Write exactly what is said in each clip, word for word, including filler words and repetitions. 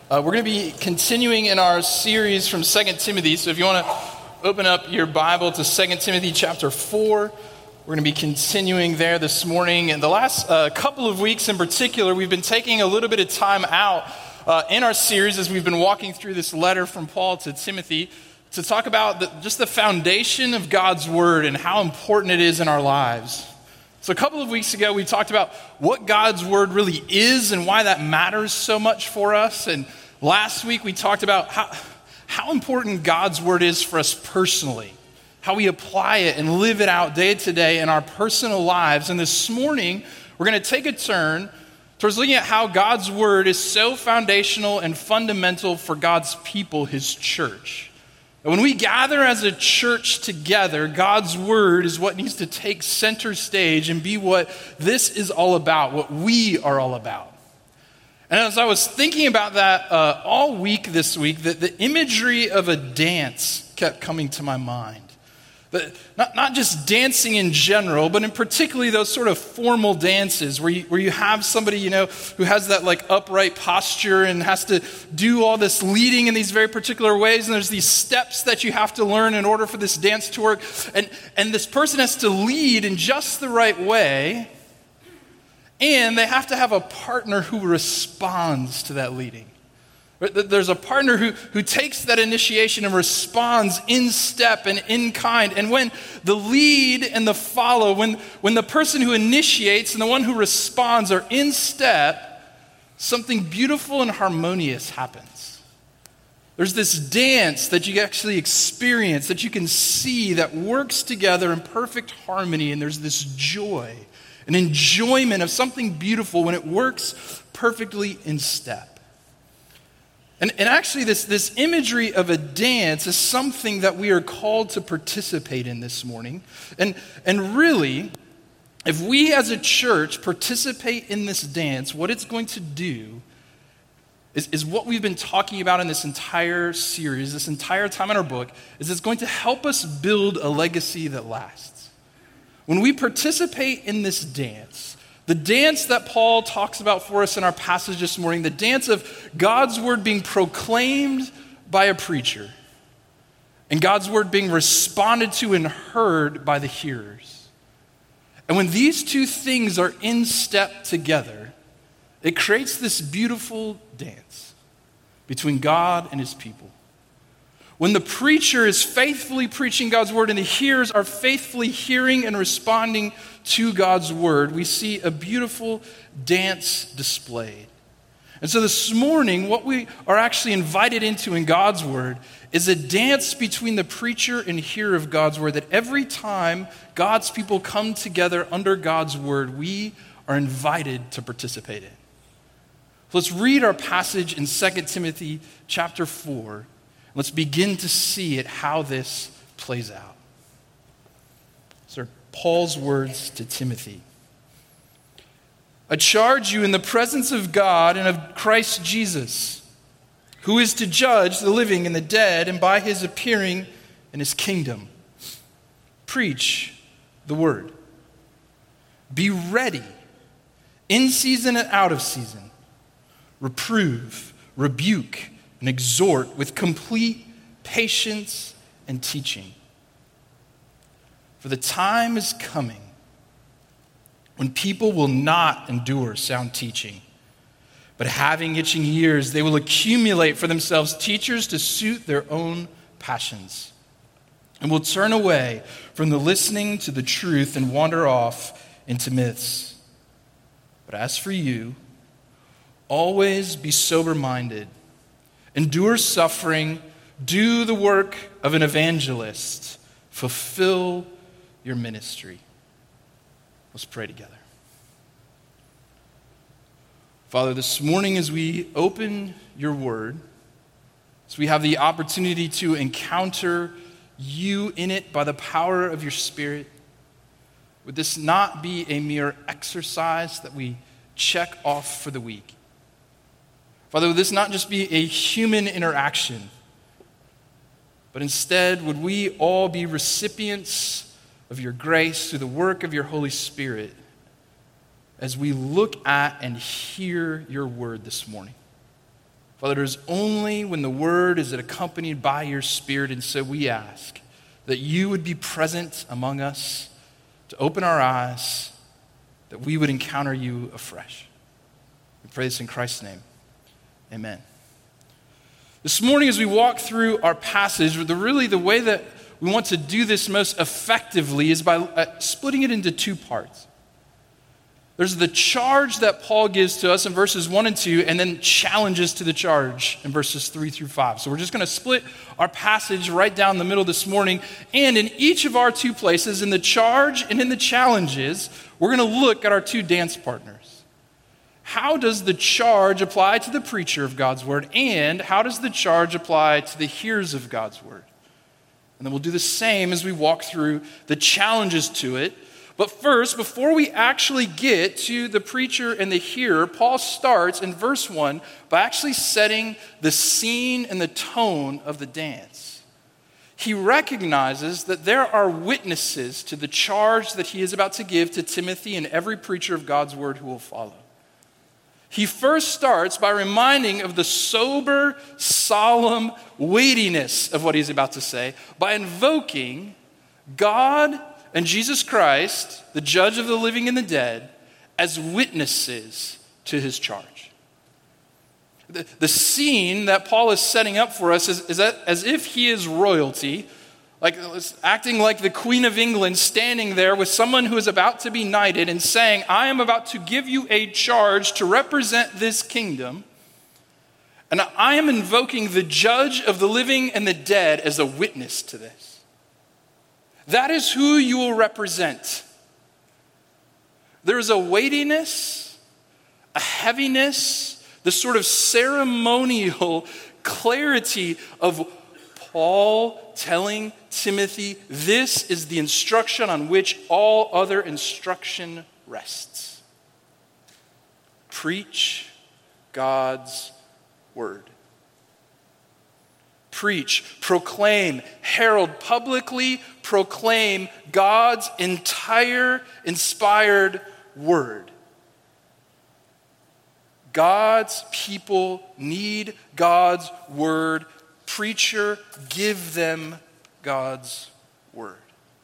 Uh, we're going to be continuing in our series from Second Timothy. So if you want to open up your Bible to Second Timothy chapter four, we're going to be continuing there this morning. And the last uh, couple of weeks in particular, we've been taking a little bit of time out uh, in our series as we've been walking through this letter from Paul to Timothy to talk about the, just the foundation of God's Word and how important it is in our lives. So a couple of weeks ago, we talked about what God's Word really is and why that matters so much for us. And last week, we talked about how, how important God's Word is for us personally, how we apply it and live it out day to day in our personal lives. And this morning, we're going to take a turn towards looking at how God's Word is so foundational and fundamental for God's people, His church. And when we gather as a church together, God's Word is what needs to take center stage and be what this is all about, what we are all about. And as I was thinking about that uh, all week this week, the, the imagery of a dance kept coming to my mind. The, not, not just dancing in general, but in particularly those sort of formal dances where you, where you have somebody, you know, who has that like upright posture and has to do all this leading in these very particular ways. And there's these steps that you have to learn in order for this dance to work. And, and this person has to lead in just the right way. And they have to have a partner who responds to that leading. There's a partner who, who takes that initiation and responds in step and in kind. And when the lead and the follow, when, when the person who initiates and the one who responds are in step, something beautiful and harmonious happens. There's this dance that you actually experience, that you can see, that works together in perfect harmony. And there's this joy, an enjoyment of something beautiful when it works perfectly in step. And, and actually, this, this imagery of a dance is something that we are called to participate in this morning. And, and really, if we as a church participate in this dance, what it's going to do is, is what we've been talking about in this entire series, this entire time in our book, is it's going to help us build a legacy that lasts. When we participate in this dance, the dance that Paul talks about for us in our passage this morning, the dance of God's word being proclaimed by a preacher and God's word being responded to and heard by the hearers. And when these two things are in step together, it creates this beautiful dance between God and his people. When the preacher is faithfully preaching God's word and the hearers are faithfully hearing and responding to God's word, we see a beautiful dance displayed. And so this morning, what we are actually invited into in God's word is a dance between the preacher and hearer of God's word, that every time God's people come together under God's word, we are invited to participate in. Let's read our passage in Second Timothy chapter four. Let's begin to see it, how this plays out. These are Paul's words to Timothy. I charge you in the presence of God and of Christ Jesus, who is to judge the living and the dead, and by his appearing in his kingdom. Preach the word. Be ready, in season and out of season. Reprove, rebuke, and exhort with complete patience and teaching. For the time is coming when people will not endure sound teaching, but having itching ears, they will accumulate for themselves teachers to suit their own passions, and will turn away from the listening to the truth and wander off into myths. But as for you, always be sober-minded, endure suffering, do the work of an evangelist, fulfill your ministry. Let's pray together. Father, this morning as we open your word, as we have the opportunity to encounter you in it by the power of your Spirit, would this not be a mere exercise that we check off for the week? Father, would this not just be a human interaction, but instead would we all be recipients of your grace through the work of your Holy Spirit as we look at and hear your word this morning? Father, it is only when the word is accompanied by your Spirit, and so we ask that you would be present among us to open our eyes, that we would encounter you afresh. We pray this in Christ's name. Amen. This morning as we walk through our passage, the, really the way that we want to do this most effectively is by uh, splitting it into two parts. There's the charge that Paul gives to us in verses one and two, and then challenges to the charge in verses three through five. So we're just going to split our passage right down the middle this morning. And in each of our two places, in the charge and in the challenges, we're going to look at our two dance partners. How does the charge apply to the preacher of God's word? And how does the charge apply to the hearers of God's word? And then we'll do the same as we walk through the challenges to it. But first, before we actually get to the preacher and the hearer, Paul starts in verse one by actually setting the scene and the tone of the dance. He recognizes that there are witnesses to the charge that he is about to give to Timothy and every preacher of God's word who will follow. He first starts by reminding of the sober, solemn weightiness of what he's about to say by invoking God and Jesus Christ, the judge of the living and the dead, as witnesses to his charge. The, the scene that Paul is setting up for us is, is that as if he is royalty, like acting like the Queen of England, standing there with someone who is about to be knighted and saying, I am about to give you a charge to represent this kingdom, and I am invoking the judge of the living and the dead as a witness to this. That is who you will represent. There is a weightiness, a heaviness, the sort of ceremonial clarity of Paul telling Timothy, this is the instruction on which all other instruction rests. Preach God's word. Preach, proclaim, herald, publicly proclaim God's entire inspired word. God's people need God's word. Preacher, give them God's word.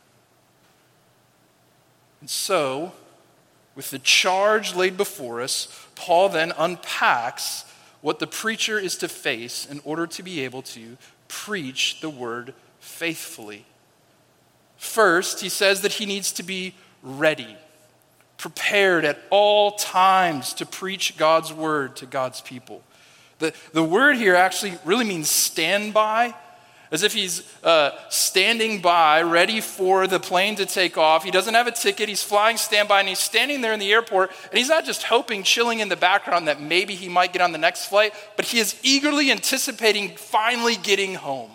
And so, with the charge laid before us, Paul then unpacks what the preacher is to face in order to be able to preach the word faithfully. First, he says that he needs to be ready, prepared at all times to preach God's word to God's people. The, the word here actually really means stand by, as if he's uh, standing by, ready for the plane to take off. He doesn't have a ticket. He's flying standby, and he's standing there in the airport, and he's not just hoping, chilling in the background that maybe he might get on the next flight, but he is eagerly anticipating finally getting home.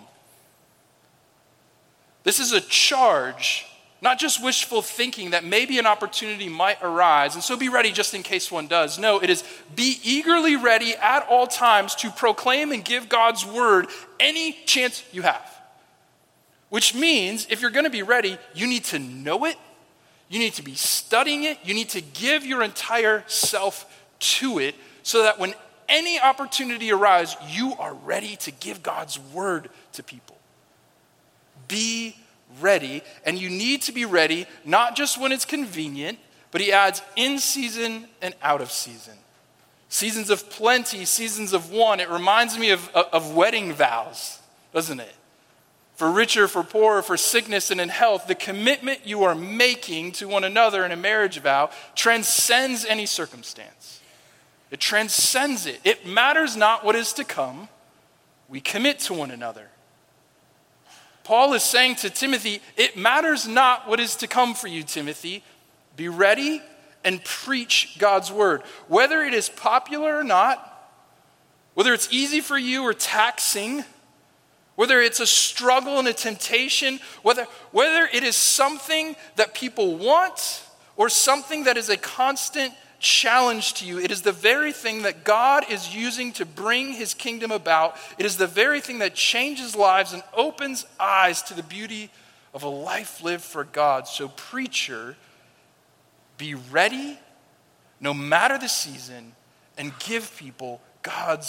This is a charge, not just wishful thinking that maybe an opportunity might arise, and so be ready just in case one does. No, it is be eagerly ready at all times to proclaim and give God's word any chance you have. Which means if you're going to be ready, you need to know it, you need to be studying it, you need to give your entire self to it so that when any opportunity arises, you are ready to give God's word to people. Be ready, and you need to be ready not just when it's convenient, but he adds in season and out of season. Seasons of plenty, seasons of want. It reminds me of, of, of wedding vows, doesn't it? For richer, for poorer, for sickness and in health, the commitment you are making to one another in a marriage vow transcends any circumstance. It transcends it. It matters not what is to come. We commit to one another. Paul is saying to Timothy, it matters not what is to come for you, Timothy. Be ready and preach God's word. Whether it is popular or not, whether it's easy for you or taxing, whether it's a struggle and a temptation, whether, whether it is something that people want or something that is a constant challenge to you, it is the very thing that God is using to bring his kingdom about. It is the very thing that changes lives and opens eyes to the beauty of a life lived for God. So preacher, be ready no matter the season and give people God's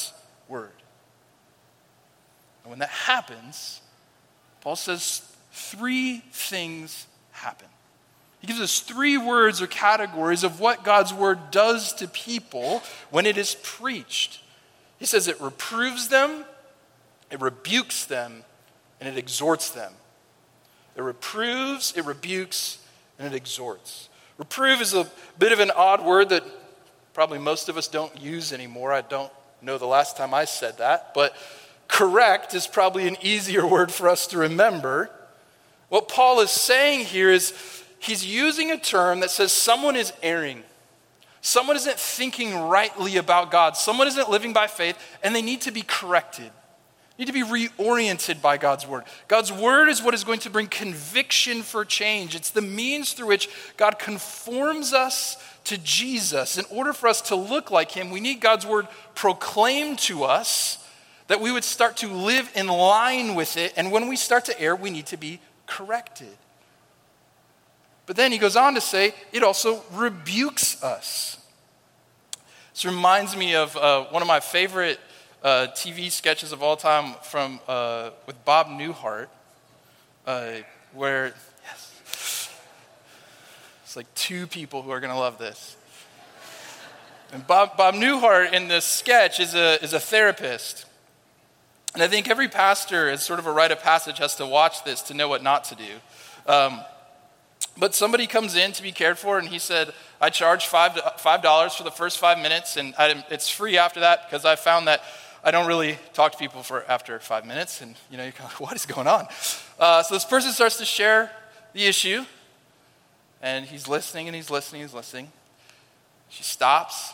word. And when that happens, Paul says three things happen. He gives us three words or categories of what God's word does to people when it is preached. He says it reproves them, it rebukes them, and it exhorts them. It reproves, it rebukes, and it exhorts. Reprove is a bit of an odd word that probably most of us don't use anymore. I don't know the last time I said that, but correct is probably an easier word for us to remember. What Paul is saying here is he's using a term that says someone is erring. Someone isn't thinking rightly about God. Someone isn't living by faith, and they need to be corrected. Need to be reoriented by God's word. God's word is what is going to bring conviction for change. It's the means through which God conforms us to Jesus. In order for us to look like him, we need God's word proclaimed to us that we would start to live in line with it. And when we start to err, we need to be corrected. But then he goes on to say, it also rebukes us. This reminds me of uh, one of my favorite uh, T V sketches of all time from uh, with Bob Newhart, uh, where, yes, it's like two people who are going to love this. And Bob, Bob Newhart in this sketch is a, is a therapist. And I think every pastor, as sort of a rite of passage, has to watch this to know what not to do. Um, But somebody comes in to be cared for, and he said, I charge five five dollars for the first five minutes, and I, it's free after that because I found that I don't really talk to people for after five minutes, and you know, you're kind of, what is going on? Uh, so this person starts to share the issue, and he's listening, and he's listening, he's listening. She stops.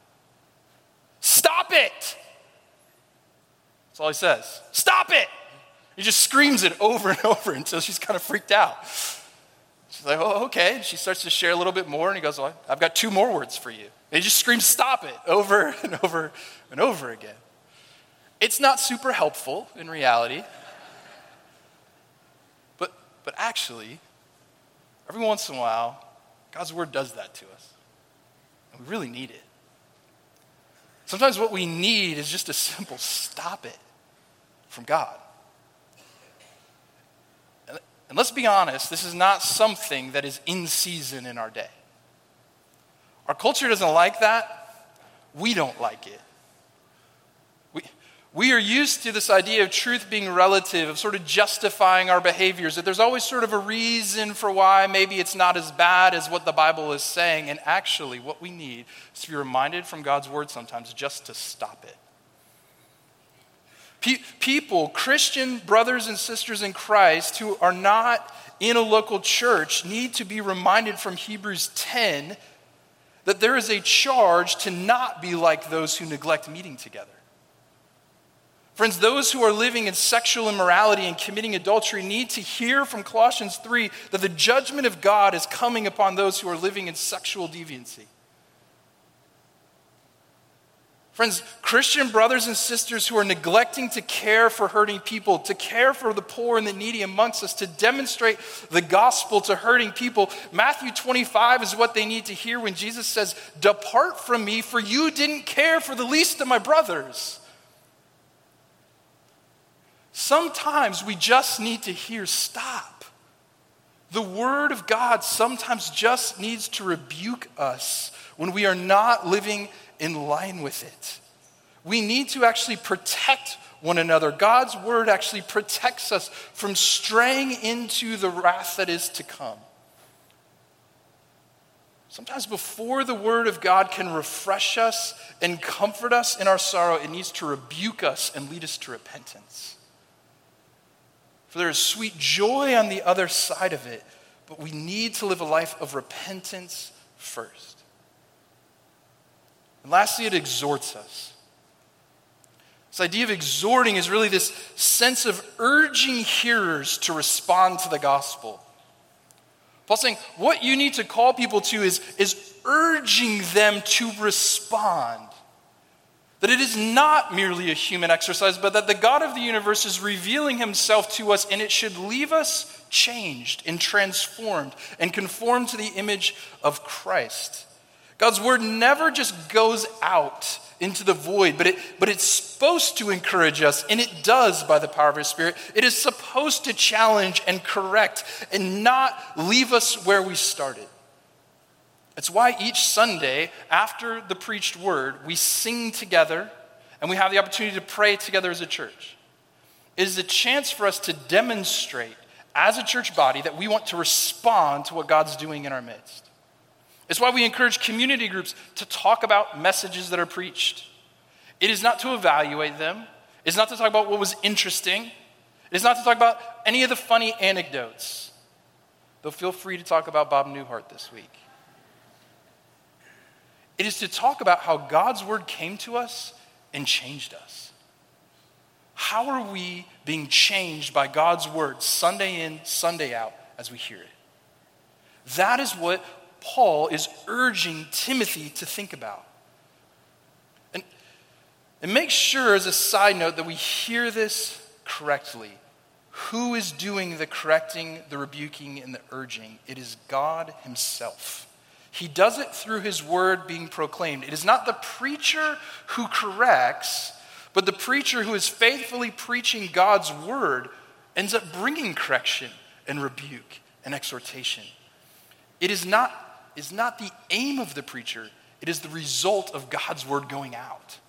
Stop it! That's all he says. Stop it! He just screams it over and over until she's kind of freaked out. She's like, oh, okay. And she starts to share a little bit more, and he goes, well, I've got two more words for you. And he just screams, stop it, over and over and over again. It's not super helpful in reality. But, but actually, every once in a while, God's word does that to us. And we really need it. Sometimes what we need is just a simple stop it from God. And let's be honest, this is not something that is in season in our day. Our culture doesn't like that. We don't like it. We, we are used to this idea of truth being relative, of sort of justifying our behaviors, that there's always sort of a reason for why maybe it's not as bad as what the Bible is saying. And actually, what we need is to be reminded from God's word sometimes just to stop it. People, Christian brothers and sisters in Christ who are not in a local church need to be reminded from Hebrews ten that there is a charge to not be like those who neglect meeting together. Friends, those who are living in sexual immorality and committing adultery need to hear from Colossians three that the judgment of God is coming upon those who are living in sexual deviancy. Friends, Christian brothers and sisters who are neglecting to care for hurting people, to care for the poor and the needy amongst us, to demonstrate the gospel to hurting people, Matthew twenty-five is what they need to hear when Jesus says, depart from me, for you didn't care for the least of my brothers. Sometimes we just need to hear stop. The word of God sometimes just needs to rebuke us when we are not living in line with it. We need to actually protect one another. God's word actually protects us from straying into the wrath that is to come. Sometimes before the word of God can refresh us and comfort us in our sorrow, it needs to rebuke us and lead us to repentance. For there is sweet joy on the other side of it, but we need to live a life of repentance first. And lastly, it exhorts us. This idea of exhorting is really this sense of urging hearers to respond to the gospel. Paul's saying what you need to call people to is, is urging them to respond. That it is not merely a human exercise, but that the God of the universe is revealing himself to us, and it should leave us changed and transformed and conformed to the image of Christ. God's word never just goes out into the void, but it but it's supposed to encourage us, and it does by the power of his Spirit. It is supposed to challenge and correct and not leave us where we started. It's why each Sunday after the preached word, we sing together and we have the opportunity to pray together as a church. It is a chance for us to demonstrate as a church body that we want to respond to what God's doing in our midst. It's why we encourage community groups to talk about messages that are preached. It is not to evaluate them. It's not to talk about what was interesting. It is not to talk about any of the funny anecdotes. Though feel free to talk about Bob Newhart this week. It is to talk about how God's word came to us and changed us. How are we being changed by God's word Sunday in, Sunday out as we hear it? That is what Paul is urging Timothy to think about. And, and make sure, as a side note, that we hear this correctly. Who is doing the correcting, the rebuking, and the urging? It is God himself. He does it through his word being proclaimed. It is not the preacher who corrects, but the preacher who is faithfully preaching God's word ends up bringing correction and rebuke and exhortation. It is not is not the aim of the preacher. It is the result of God's word going out.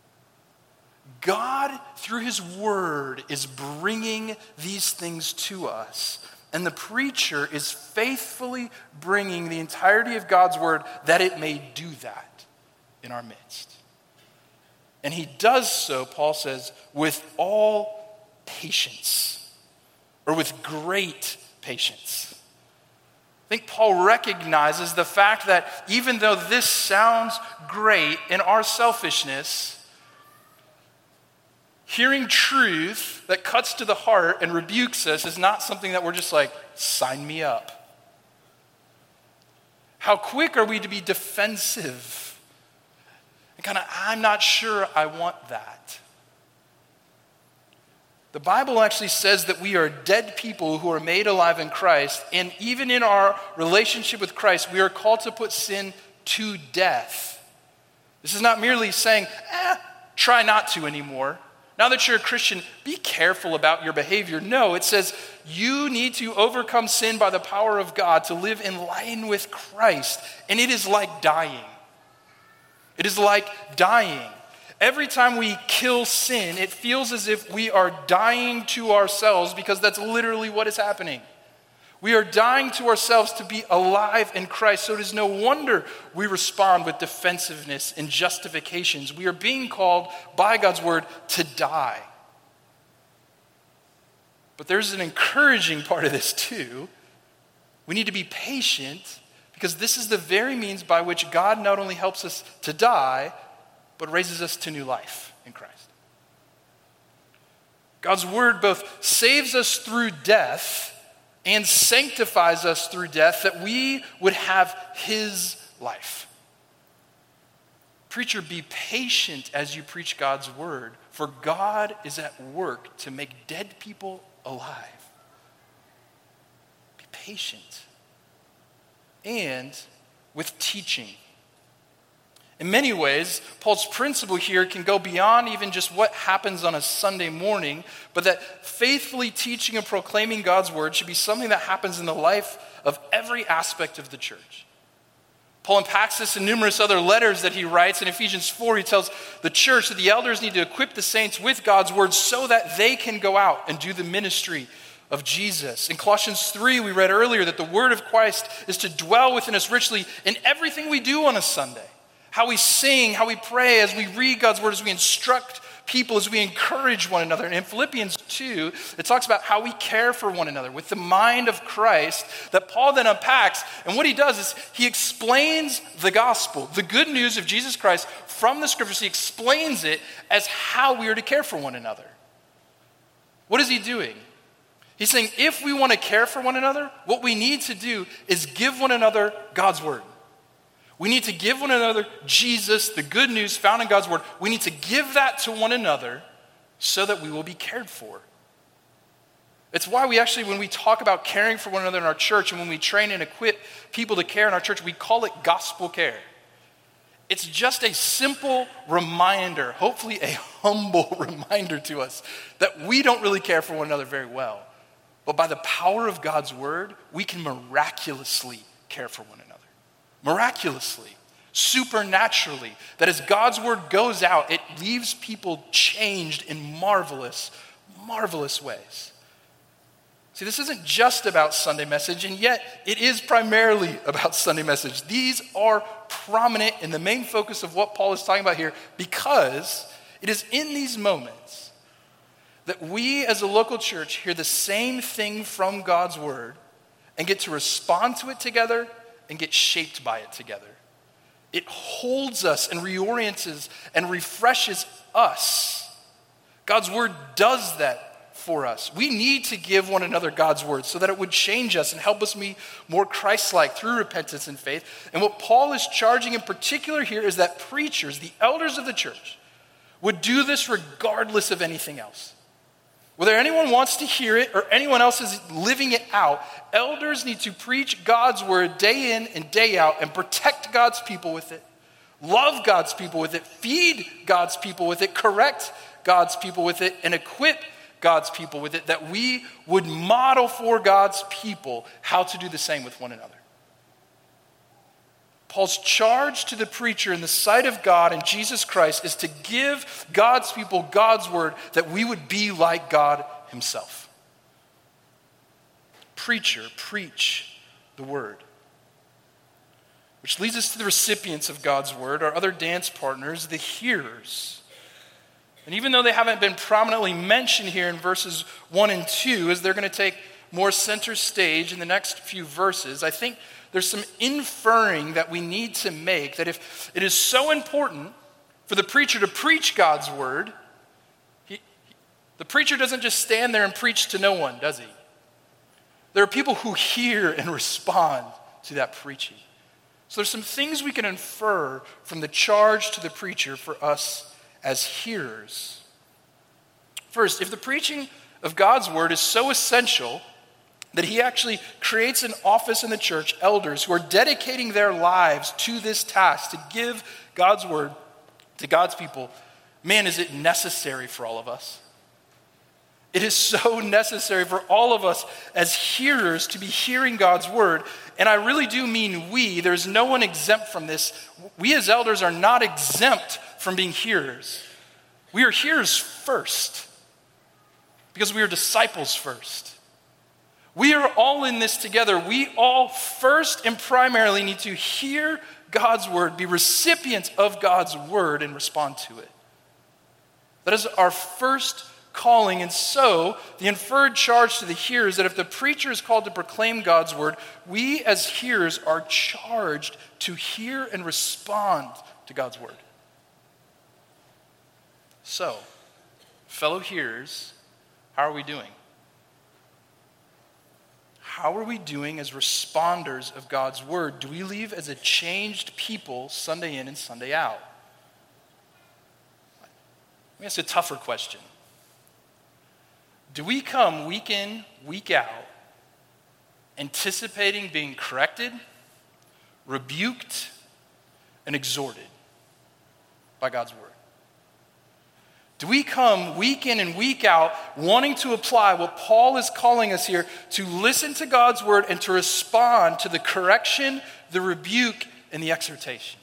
God, through his word, is bringing these things to us. And the preacher is faithfully bringing the entirety of God's word that it may do that in our midst. And he does so, Paul says, with all patience, or with great patience. I think Paul recognizes the fact that even though this sounds great in our selfishness, hearing truth that cuts to the heart and rebukes us is not something that we're just like, sign me up. How quick are we to be defensive? And kind of, I'm not sure I want that. The Bible actually says that we are dead people who are made alive in Christ, and even in our relationship with Christ, we are called to put sin to death. This is not merely saying, eh, try not to anymore. Now that you're a Christian, be careful about your behavior. No, it says you need to overcome sin by the power of God to live in line with Christ, and it is like dying. It is like dying. Every time we kill sin, it feels as if we are dying to ourselves, because that's literally what is happening. We are dying to ourselves to be alive in Christ. So it is no wonder we respond with defensiveness and justifications. We are being called by God's word to die. But there's an encouraging part of this too. We need to be patient, because this is the very means by which God not only helps us to die, but raises us to new life in Christ. God's word both saves us through death and sanctifies us through death, that we would have his life. Preacher, be patient as you preach God's word, for God is at work to make dead people alive. Be patient. And with teaching. In many ways, Paul's principle here can go beyond even just what happens on a Sunday morning, but that faithfully teaching and proclaiming God's word should be something that happens in the life of every aspect of the church. Paul unpacks this in numerous other letters that he writes. In Ephesians four, he tells the church that the elders need to equip the saints with God's word so that they can go out and do the ministry of Jesus. In Colossians three, we read earlier that the word of Christ is to dwell within us richly in everything we do on a Sunday. How we sing, how we pray, as we read God's word, as we instruct people, as we encourage one another. And in Philippians two, it talks about how we care for one another with the mind of Christ, that Paul then unpacks. And what he does is he explains the gospel, the good news of Jesus Christ from the scriptures. He explains it as how we are to care for one another. What is he doing? He's saying if we want to care for one another, what we need to do is give one another God's word. We need to give one another Jesus, the good news found in God's word. We need to give that to one another so that we will be cared for. It's why we actually, when we talk about caring for one another in our church, and when we train and equip people to care in our church, we call it gospel care. It's just a simple reminder, hopefully a humble reminder to us, that we don't really care for one another very well. But by the power of God's word, we can miraculously care for one another. Miraculously, supernaturally, that as God's word goes out, it leaves people changed in marvelous, marvelous ways. See, this isn't just about Sunday message, and yet it is primarily about Sunday message. These are prominent in the main focus of what Paul is talking about here, because it is in these moments that we as a local church hear the same thing from God's word and get to respond to it together and get shaped by it together. It holds us and reorients us and refreshes us. God's word does that for us. We need to give one another God's word so that it would change us and help us be more Christ-like through repentance and faith. And what Paul is charging in particular here is that preachers, the elders of the church, would do this regardless of anything else. Whether anyone wants to hear it or anyone else is living it out, elders need to preach God's word day in and day out and protect God's people with it, love God's people with it, feed God's people with it, correct God's people with it, and equip God's people with it, that we would model for God's people how to do the same with one another. Paul's charge to the preacher in the sight of God and Jesus Christ is to give God's people God's word, that we would be like God himself. Preacher, preach the word. Which leads us to the recipients of God's word, our other dance partners, the hearers. And even though they haven't been prominently mentioned here in verses one and two, as they're going to take more center stage in the next few verses, I think there's some inferring that we need to make, that if it is so important for the preacher to preach God's word, he, the preacher doesn't just stand there and preach to no one, does he? There are people who hear and respond to that preaching. So there's some things we can infer from the charge to the preacher for us as hearers. First, if the preaching of God's word is so essential that he actually creates an office in the church, elders who are dedicating their lives to this task, to give God's word to God's people, man, is it necessary for all of us. It is so necessary for all of us as hearers to be hearing God's word. And I really do mean we. There's no one exempt from this. We as elders are not exempt from being hearers. We are hearers first because we are disciples first. We are all in this together. We all first and primarily need to hear God's word, be recipients of God's word, and respond to it. That is our first calling. And so, the inferred charge to the hearers that if the preacher is called to proclaim God's word, we as hearers are charged to hear and respond to God's word. So, fellow hearers, how are we doing? How are we doing as responders of God's word? Do we leave as a changed people Sunday in and Sunday out? Let me ask a tougher question. Do we come week in, week out, anticipating being corrected, rebuked, and exhorted by God's word? Do we come week in and week out wanting to apply what Paul is calling us here, to listen to God's word and to respond to the correction, the rebuke, and the exhortation?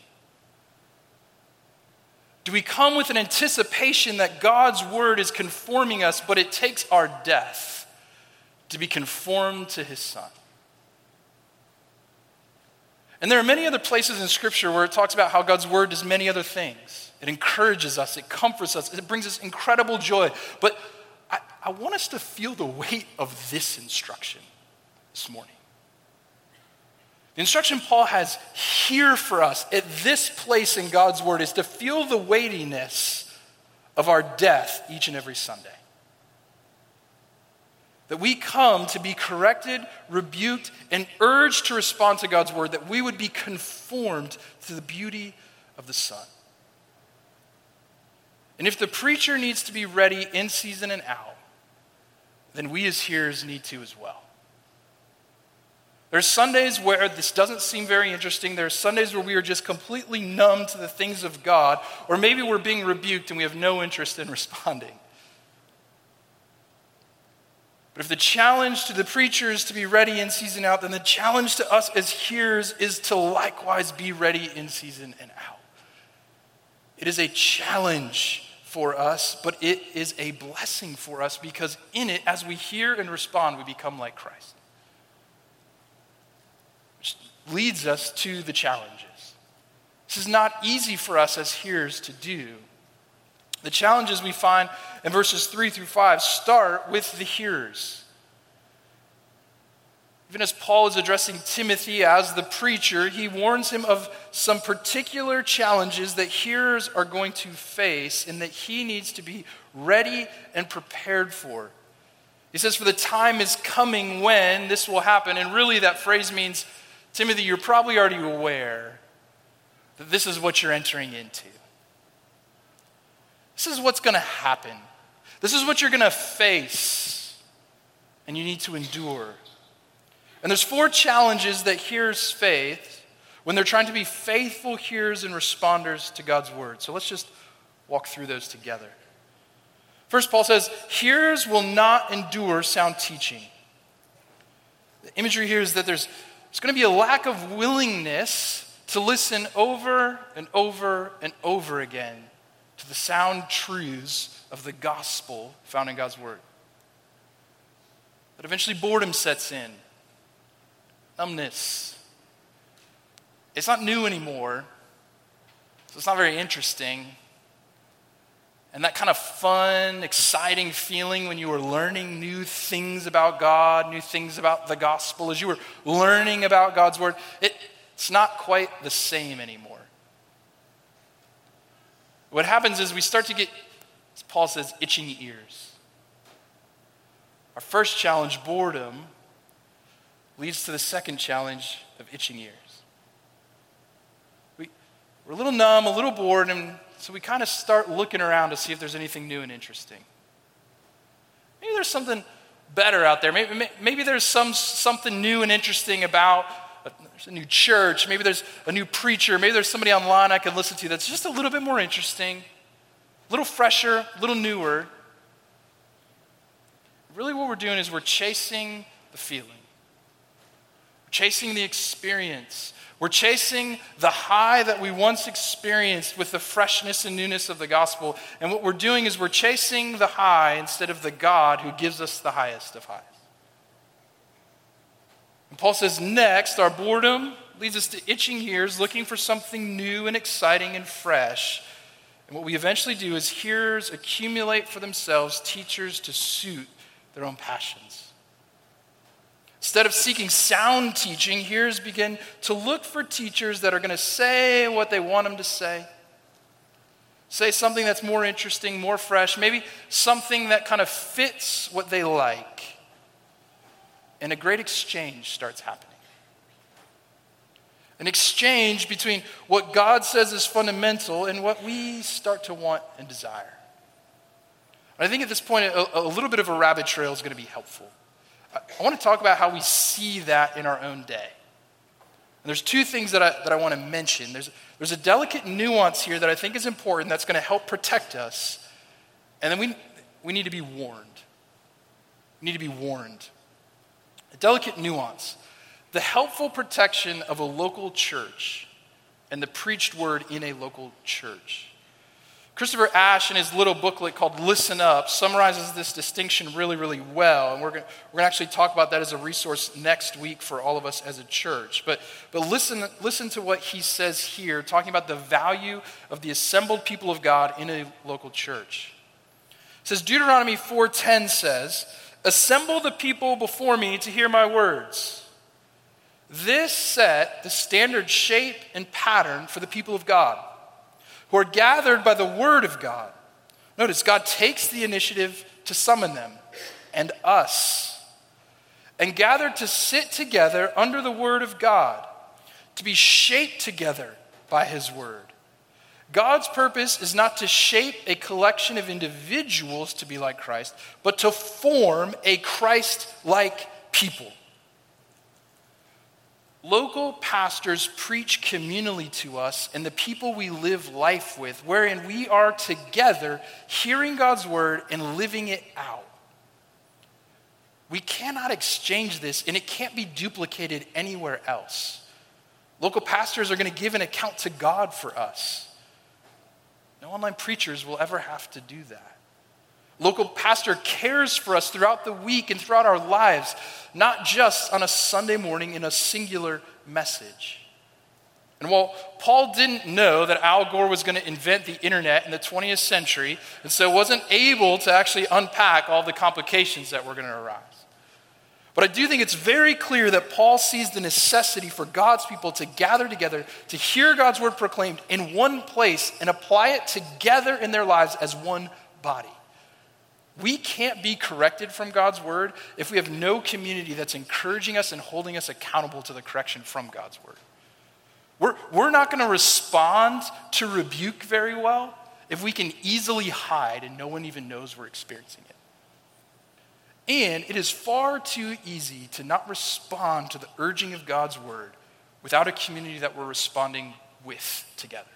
Do we come with an anticipation that God's word is conforming us, but it takes our death to be conformed to his Son? And there are many other places in Scripture where it talks about how God's word does many other things. It encourages us, it comforts us, it brings us incredible joy. But I, I want us to feel the weight of this instruction this morning. The instruction Paul has here for us at this place in God's word is to feel the weightiness of our death each and every Sunday. That we come to be corrected, rebuked, and urged to respond to God's word, that we would be conformed to the beauty of the Son. And if the preacher needs to be ready in season and out, then we as hearers need to as well. There's Sundays where this doesn't seem very interesting. There are Sundays where we are just completely numb to the things of God, or maybe we're being rebuked and we have no interest in responding. But if the challenge to the preacher is to be ready in season out, then the challenge to us as hearers is to likewise be ready in season and out. It is a challenge for us, but it is a blessing for us because in it, as we hear and respond, we become like Christ. Which leads us to the challenges. This is not easy for us as hearers to do. The challenges we find in verses three through five start with the hearers. Even as Paul is addressing Timothy as the preacher, he warns him of some particular challenges that hearers are going to face and that he needs to be ready and prepared for. He says, for the time is coming when this will happen. And really that phrase means, Timothy, you're probably already aware that this is what you're entering into. This is what's going to happen. This is what you're going to face, and you need to endure. And there's four challenges that hearers face when they're trying to be faithful hearers and responders to God's word. So let's just walk through those together. First, Paul says, hearers will not endure sound teaching. The imagery here is that there's, there's going to be a lack of willingness to listen over and over and over again to the sound truths of the gospel found in God's word. But eventually boredom sets in. Numbness. It's not new anymore, so it's not very interesting. And that kind of fun, exciting feeling when you were learning new things about God, new things about the gospel, as you were learning about God's word, it, it's not quite the same anymore. What happens is we start to get, as Paul says, itching ears. Our first challenge, boredom, leads to the second challenge of itching ears. We, we're a little numb, a little bored, and so we kind of start looking around to see if there's anything new and interesting. Maybe there's something better out there. Maybe, maybe there's some something new and interesting about a, there's a new church. Maybe there's a new preacher. Maybe there's somebody online I can listen to that's just a little bit more interesting, a little fresher, a little newer. Really what we're doing is we're chasing the feeling. We're chasing the experience. We're chasing the high that we once experienced with the freshness and newness of the gospel. And what we're doing is we're chasing the high instead of the God who gives us the highest of highs. And Paul says, next, our boredom leads us to itching ears, looking for something new and exciting and fresh. And what we eventually do is hearers accumulate for themselves teachers to suit their own passions. Instead of seeking sound teaching, hearers begin to look for teachers that are going to say what they want them to say. Say something that's more interesting, more fresh, maybe something that kind of fits what they like. And a great exchange starts happening. An exchange between what God says is fundamental and what we start to want and desire. And I think at this point, a, a little bit of a rabbit trail is going to be helpful. I want to talk about how we see that in our own day. And there's two things that I, that I want to mention. There's, there's a delicate nuance here that I think is important that's going to help protect us. And then we, we need to be warned. We need to be warned. A delicate nuance. The helpful protection of a local church and the preached word in a local church. Christopher Ash, in his little booklet called Listen Up, summarizes this distinction really, really well. And we're going we're to actually talk about that as a resource next week for all of us as a church. But, but listen, listen to what he says here, talking about the value of the assembled people of God in a local church. It says, Deuteronomy four ten says, assemble the people before me to hear my words. This set the standard shape and pattern for the people of God, who are gathered by the word of God. Notice, God takes the initiative to summon them and us, and gathered to sit together under the word of God, to be shaped together by his word. God's purpose is not to shape a collection of individuals to be like Christ, but to form a Christ-like people. Local pastors preach communally to us and the people we live life with, wherein we are together hearing God's word and living it out. We cannot exchange this, and it can't be duplicated anywhere else. Local pastors are going to give an account to God for us. No online preachers will ever have to do that. Local pastor cares for us throughout the week and throughout our lives, not just on a Sunday morning in a singular message. And while Paul didn't know that Al Gore was going to invent the internet in the twentieth century, and so wasn't able to actually unpack all the complications that were going to arise. But I do think it's very clear that Paul sees the necessity for God's people to gather together, to hear God's word proclaimed in one place and apply it together in their lives as one body. We can't be corrected from God's word if we have no community that's encouraging us and holding us accountable to the correction from God's word. We're, we're not going to respond to rebuke very well if we can easily hide and no one even knows we're experiencing it. And it is far too easy to not respond to the urging of God's word without a community that we're responding with together.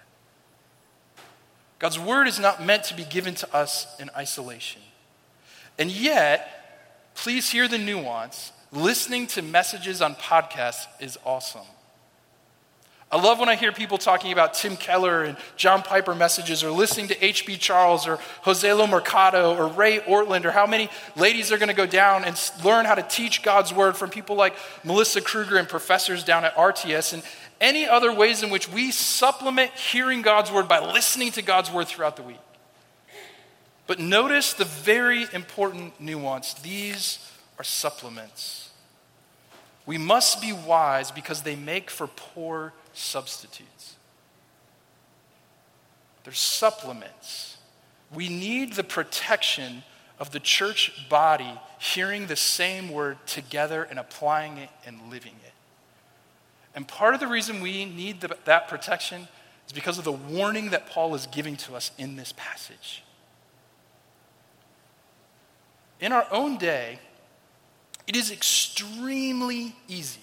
God's word is not meant to be given to us in isolation. And yet, please hear the nuance. Listening to messages on podcasts is awesome. I love when I hear people talking about Tim Keller and John Piper messages, or listening to H B Charles or Jose Lo Mercado or Ray Ortland, or how many ladies are going to go down and learn how to teach God's word from people like Melissa Kruger and professors down at R T S, and any other ways in which we supplement hearing God's word by listening to God's word throughout the week. But notice the very important nuance. These are supplements. We must be wise because they make for poor substitutes. They're supplements. We need the protection of the church body hearing the same word together and applying it and living it. And part of the reason we need the, that protection is because of the warning that Paul is giving to us in this passage. In our own day, it is extremely easy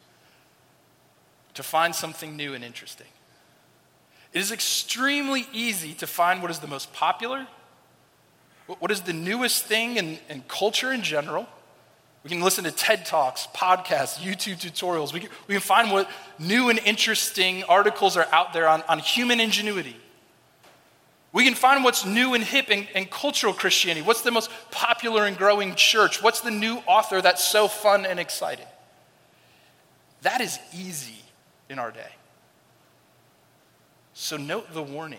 to find something new and interesting. It is extremely easy to find what is the most popular, what is the newest thing in, in culture in general. We can listen to TED Talks, podcasts, YouTube tutorials. We can, we can find what new and interesting articles are out there on, on human ingenuity. We can find what's new and hip in, in cultural Christianity. What's the most popular and growing church? What's the new author that's so fun and exciting? That is easy in our day. So note the warning.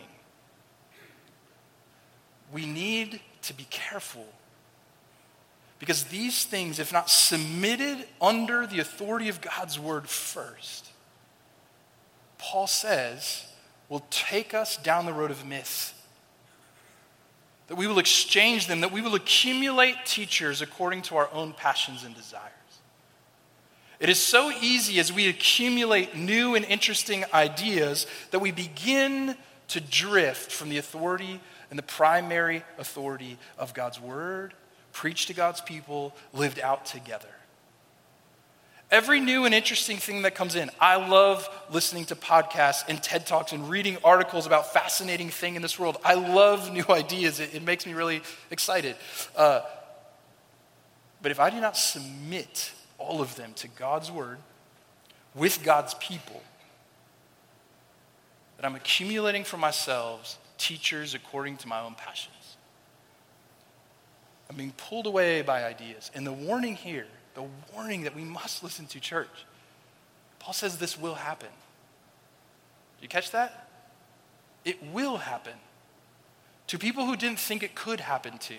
We need to be careful, because these things, if not submitted under the authority of God's word first, Paul says, will take us down the road of myth. That we will exchange them, that we will accumulate teachers according to our own passions and desires. It is so easy as we accumulate new and interesting ideas that we begin to drift from the authority and the primary authority of God's word, preached to God's people, lived out together. Every new and interesting thing that comes in, I love listening to podcasts and TED Talks and reading articles about fascinating things in this world. I love new ideas. It, it makes me really excited. Uh, but if I do not submit all of them to God's word with God's people, that I'm accumulating for myself teachers according to my own passions. I'm being pulled away by ideas. And the warning here, the warning that we must listen to, church. Paul says this will happen. Did you catch that? It will happen to people who didn't think it could happen to.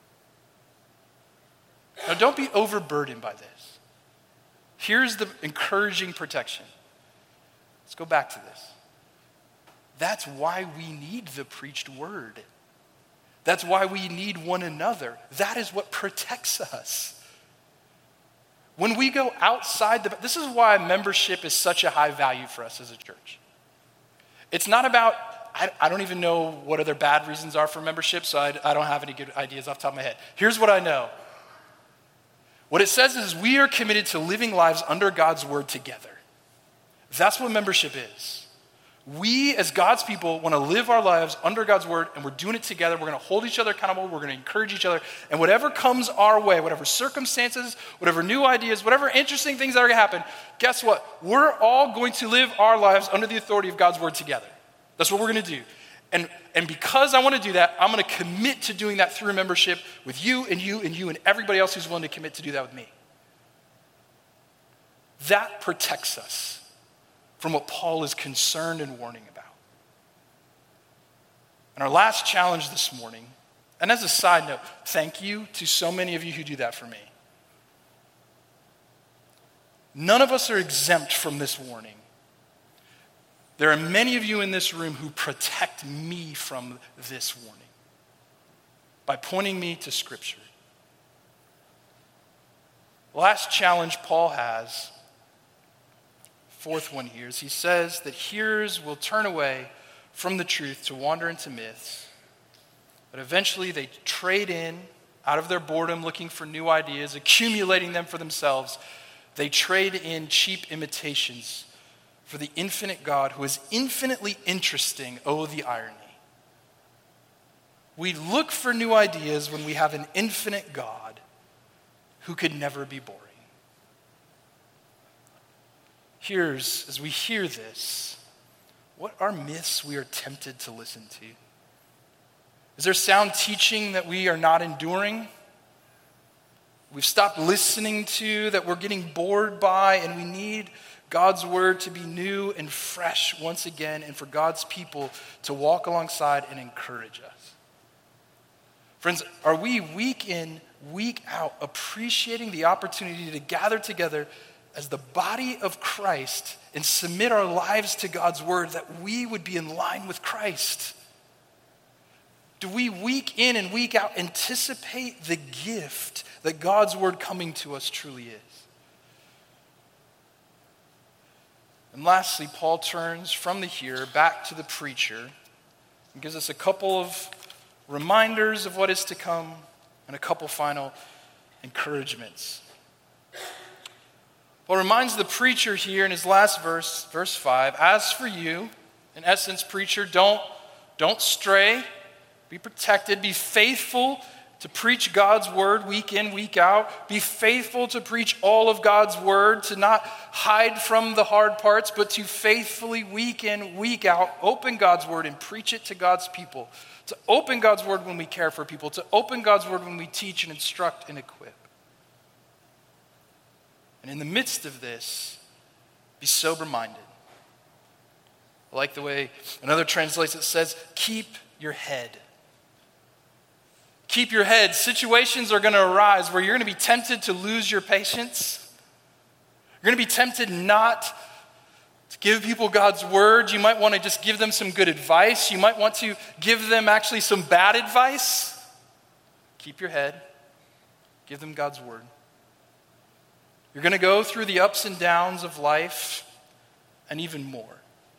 Now, don't be overburdened by this. Here's the encouraging protection. Let's go back to this. That's why we need the preached word. That's why we need one another. That is what protects us. When we go outside the, this is why membership is such a high value for us as a church. It's not about, I, I don't even know what other bad reasons are for membership, so I, I don't have any good ideas off the top of my head. Here's what I know. What it says is we are committed to living lives under God's word together. That's what membership is. We, as God's people, want to live our lives under God's word, and we're doing it together. We're going to hold each other accountable. We're going to encourage each other. And whatever comes our way, whatever circumstances, whatever new ideas, whatever interesting things that are going to happen, guess what? We're all going to live our lives under the authority of God's word together. That's what we're going to do. And, and because I want to do that, I'm going to commit to doing that through membership with you and you and you and everybody else who's willing to commit to do that with me. That protects us from what Paul is concerned and warning about. And our last challenge this morning, and as a side note, thank you to so many of you who do that for me. None of us are exempt from this warning. There are many of you in this room who protect me from this warning by pointing me to Scripture. The last challenge Paul has, fourth one here, is he says that hearers will turn away from the truth to wander into myths, but eventually they trade in out of their boredom looking for new ideas, accumulating them for themselves. They trade in cheap imitations for the infinite God who is infinitely interesting. Oh, the irony. We look for new ideas when we have an infinite God who could never be boring. Here's, as we hear this, what are myths we are tempted to listen to? Is there sound teaching that we are not enduring? We've stopped listening to, that we're getting bored by, and we need God's word to be new and fresh once again, and for God's people to walk alongside and encourage us. Friends, are we week in, week out appreciating the opportunity to gather together as the body of Christ and submit our lives to God's word, that we would be in line with Christ? Do we week in and week out anticipate the gift that God's word coming to us truly is? And lastly, Paul turns from the hearer back to the preacher and gives us a couple of reminders of what is to come and a couple final encouragements. Paul reminds the preacher here in his last verse, verse five, as for you, in essence, preacher, don't, don't stray, be protected, be faithful to preach God's word week in, week out. Be faithful to preach all of God's word, to not hide from the hard parts, but to faithfully week in, week out, open God's word and preach it to God's people. To open God's word when we care for people, to open God's word when we teach and instruct and equip. And in the midst of this, be sober-minded. I like the way another translates it, says, keep your head. Keep your head. Situations are going to arise where you're going to be tempted to lose your patience. You're going to be tempted not to give people God's word. You might want to just give them some good advice. You might want to give them actually some bad advice. Keep your head. Give them God's word. You're going to go through the ups and downs of life and even more.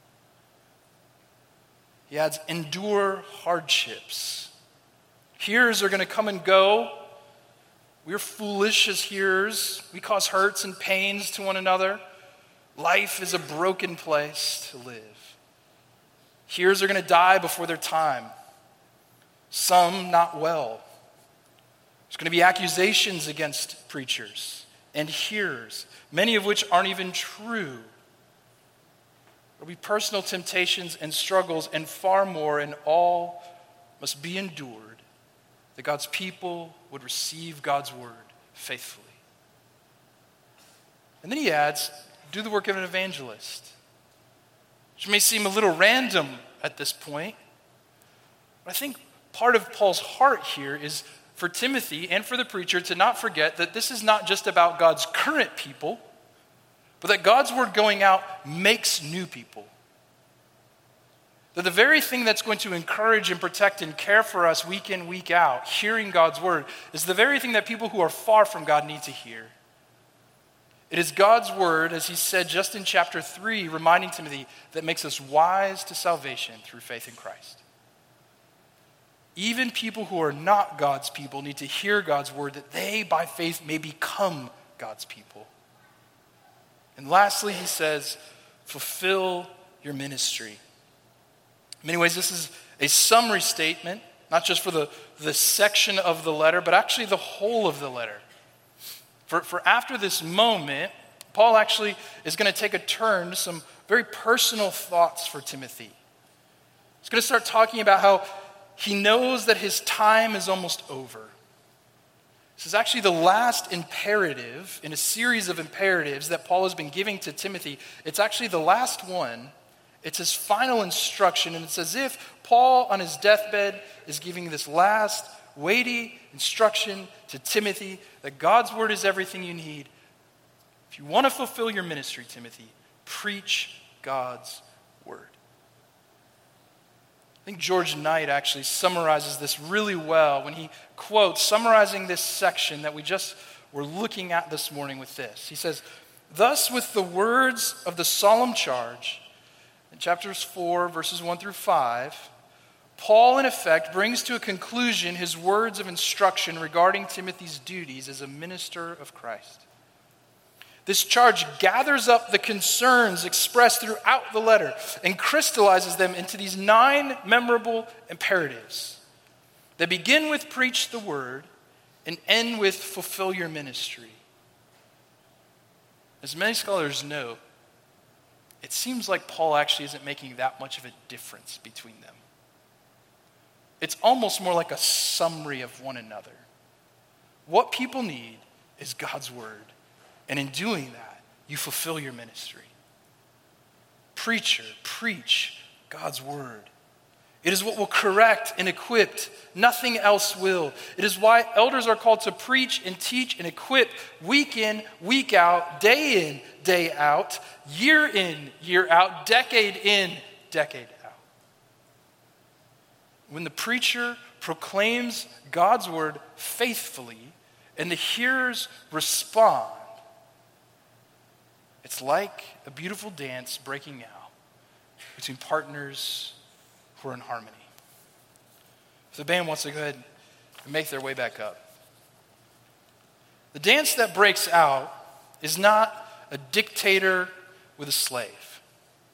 He adds, endure hardships. Hearers are going to come and go. We're foolish as hearers. We cause hurts and pains to one another. Life is a broken place to live. Hearers are going to die before their time. Some not well. There's going to be accusations against preachers and hearers, many of which aren't even true. There'll be personal temptations and struggles and far more, and all must be endured, that God's people would receive God's word faithfully. And then he adds, do the work of an evangelist, which may seem a little random at this point, but I think part of Paul's heart here is for Timothy and for the preacher to not forget that this is not just about God's current people, but that God's word going out makes new people. That the very thing that's going to encourage and protect and care for us week in, week out, hearing God's word, is the very thing that people who are far from God need to hear. It is God's word, as he said just in chapter three, reminding Timothy, that makes us wise to salvation through faith in Christ. Even people who are not God's people need to hear God's word, that they, by faith, may become God's people. And lastly, he says, fulfill your ministry. In many ways, this is a summary statement, not just for the, the section of the letter, but actually the whole of the letter. For, for after this moment, Paul actually is going to take a turn to some very personal thoughts for Timothy. He's going to start talking about how he knows that his time is almost over. This is actually the last imperative in a series of imperatives that Paul has been giving to Timothy. It's actually the last one. It's his final instruction, and it's as if Paul on his deathbed is giving this last weighty instruction to Timothy that God's word is everything you need. If you want to fulfill your ministry, Timothy, preach God's word. I think George Knight actually summarizes this really well when he quotes, summarizing this section that we just were looking at this morning with this. He says, "Thus with the words of the solemn charge," in chapters four, verses one through five, Paul, in effect, brings to a conclusion his words of instruction regarding Timothy's duties as a minister of Christ. This charge gathers up the concerns expressed throughout the letter and crystallizes them into these nine memorable imperatives that begin with preach the word and end with fulfill your ministry. As many scholars note, it seems like Paul actually isn't making that much of a difference between them. It's almost more like a summary of one another. What people need is God's word. And in doing that, you fulfill your ministry. Preacher, preach God's word. It is what will correct and equip. Nothing else will. It is why elders are called to preach and teach and equip week in, week out, day in, day out, year in, year out, decade in, decade out. When the preacher proclaims God's word faithfully and the hearers respond, it's like a beautiful dance breaking out between partners who are in harmony. If the band wants to go ahead and make their way back up. The dance that breaks out is not a dictator with a slave.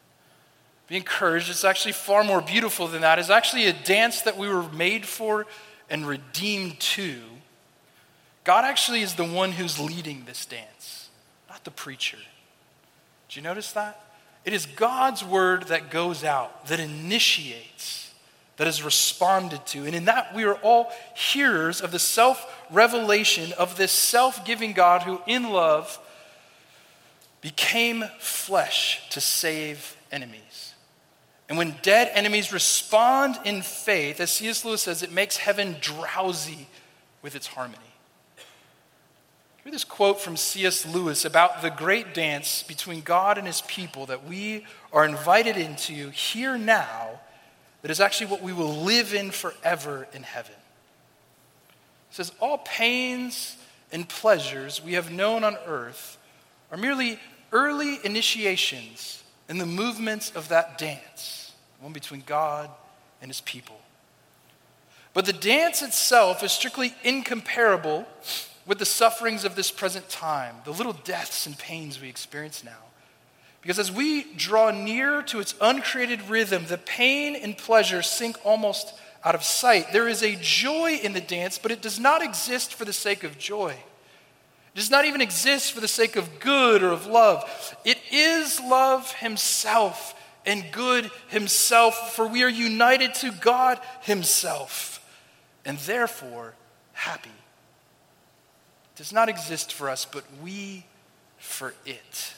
Be encouraged, it's actually far more beautiful than that. It's actually a dance that we were made for and redeemed to. God actually is the one who's leading this dance, not the preacher. Did you notice that? It is God's word that goes out, that initiates, that is responded to. And in that, we are all hearers of the self-revelation of this self-giving God who, in love, became flesh to save enemies. And when dead enemies respond in faith, as C S Lewis says, it makes heaven drowsy with its harmony. Hear this quote from C S Lewis about the great dance between God and his people that we are invited into here now, that is actually what we will live in forever in heaven. It says, all pains and pleasures we have known on earth are merely early initiations in the movements of that dance, one between God and his people. But the dance itself is strictly incomparable with the sufferings of this present time, the little deaths and pains we experience now. Because as we draw near to its uncreated rhythm, the pain and pleasure sink almost out of sight. There is a joy in the dance, but it does not exist for the sake of joy. It does not even exist for the sake of good or of love. It is love himself and good himself, for we are united to God himself, and therefore happy. Does not exist for us, but we for it.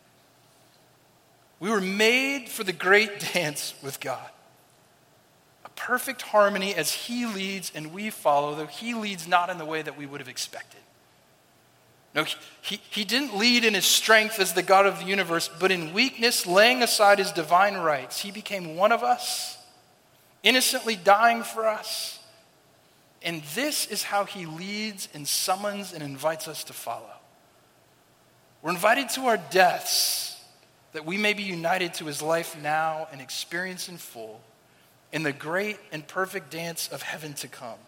We were made for the great dance with God. A perfect harmony as he leads and we follow, though he leads not in the way that we would have expected. No, he, he didn't lead in his strength as the God of the universe, but in weakness, laying aside his divine rights, he became one of us, innocently dying for us. And this is how he leads and summons and invites us to follow. We're invited to our deaths that we may be united to his life now and experience in full in the great and perfect dance of heaven to come.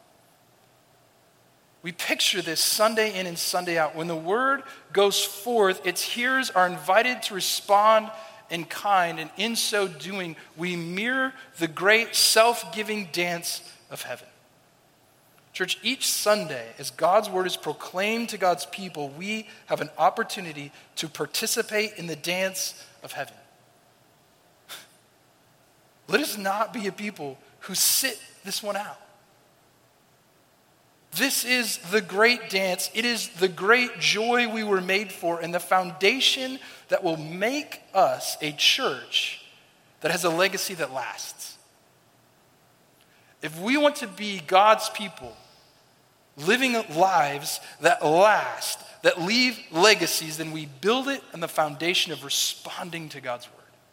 We picture this Sunday in and Sunday out. When the word goes forth, its hearers are invited to respond and kind, and in so doing, we mirror the great self-giving dance of heaven. Church, each Sunday, as God's word is proclaimed to God's people, we have an opportunity to participate in the dance of heaven. Let us not be a people who sit this one out. This is the great dance. It is the great joy we were made for, and the foundation that will make us a church that has a legacy that lasts. If we want to be God's people, living lives that last, that leave legacies, then we build it on the foundation of responding to God's word.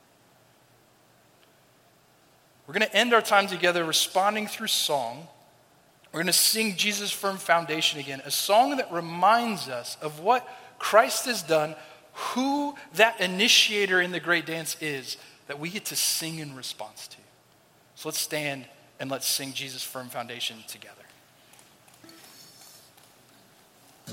We're going to end our time together responding through song. We're going to sing Jesus' Firm Foundation again, a song that reminds us of what Christ has done, who that initiator in the great dance is that we get to sing in response to. So let's stand and let's sing Jesus' Firm Foundation together.